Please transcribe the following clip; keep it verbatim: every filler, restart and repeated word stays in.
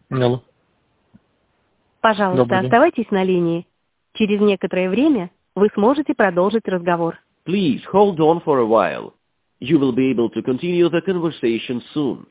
Алло. Пожалуйста, Добрый день. оставайтесь на линии. Через некоторое время вы сможете продолжить разговор. Please hold on for a while. You will be able to continue the conversation soon.